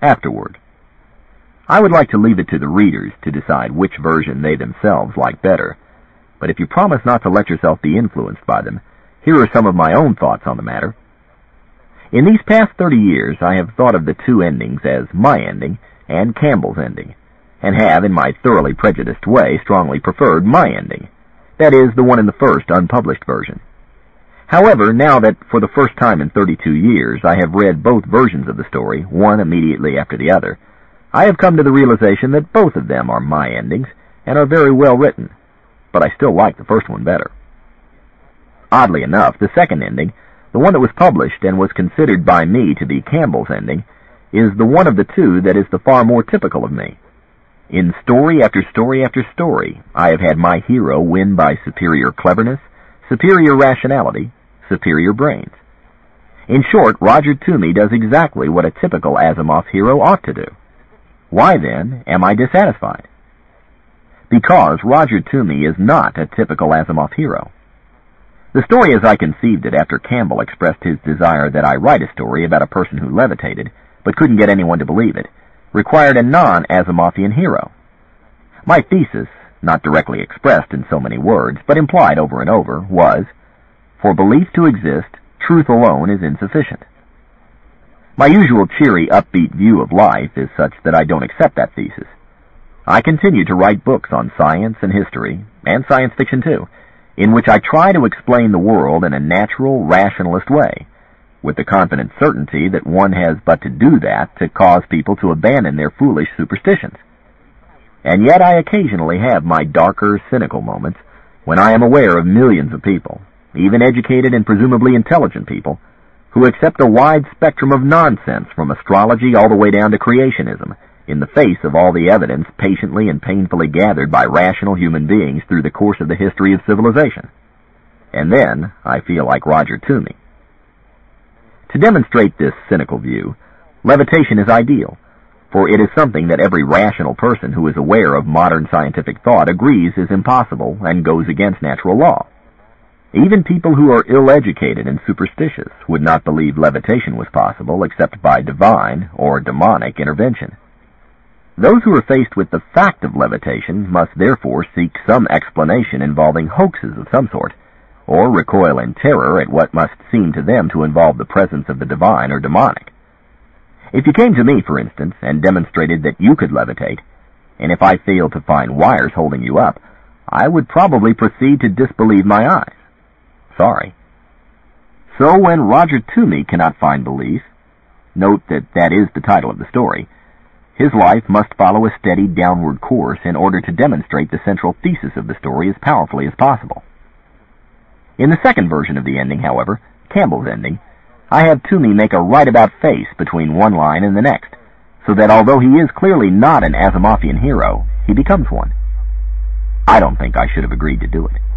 afterward. I would like to leave it to the readers to decide which version they themselves like better, but if you promise not to let yourself be influenced by them, here are some of my own thoughts on the matter. In these past 30 years, I have thought of the two endings as my ending and Campbell's ending, and have, in my thoroughly prejudiced way, strongly preferred my ending. That is, the one in the first unpublished version. However, now that for the first time in 32 years I have read both versions of the story, one immediately after the other, I have come to the realization that both of them are my endings and are very well written, but I still like the first one better. Oddly enough, the second ending, the one that was published and was considered by me to be Campbell's ending, is the one of the two that is the far more typical of me. In story after story after story, I have had my hero win by superior cleverness, superior rationality, superior brains. In short, Roger Toomey does exactly what a typical Asimov hero ought to do. Why, then, am I dissatisfied? Because Roger Toomey is not a typical Asimov hero. The story as I conceived it after Campbell expressed his desire that I write a story about a person who levitated, but couldn't get anyone to believe it, required a non-Asimovian hero. My thesis, not directly expressed in so many words, but implied over and over, was, for belief to exist, truth alone is insufficient. My usual cheery, upbeat view of life is such that I don't accept that thesis. I continue to write books on science and history, and science fiction too, in which I try to explain the world in a natural, rationalist way, with the confident certainty that one has but to do that to cause people to abandon their foolish superstitions. And yet I occasionally have my darker, cynical moments when I am aware of millions of people, even educated and presumably intelligent people, who accept a wide spectrum of nonsense from astrology all the way down to creationism, in the face of all the evidence patiently and painfully gathered by rational human beings through the course of the history of civilization. And then I feel like Roger Toomey. To demonstrate this cynical view, levitation is ideal, for it is something that every rational person who is aware of modern scientific thought agrees is impossible and goes against natural law. Even people who are ill-educated and superstitious would not believe levitation was possible except by divine or demonic intervention. Those who are faced with the fact of levitation must therefore seek some explanation involving hoaxes of some sort, or recoil in terror at what must seem to them to involve the presence of the divine or demonic. If you came to me, for instance, and demonstrated that you could levitate, and if I failed to find wires holding you up, I would probably proceed to disbelieve my eyes. Sorry. So when Roger Toomey cannot find belief, note that that is the title of the story, his life must follow a steady downward course in order to demonstrate the central thesis of the story as powerfully as possible. In the second version of the ending, however, Campbell's ending, I have Toomey make a right-about face between one line and the next, so that although he is clearly not an Asimovian hero, he becomes one. I don't think I should have agreed to do it.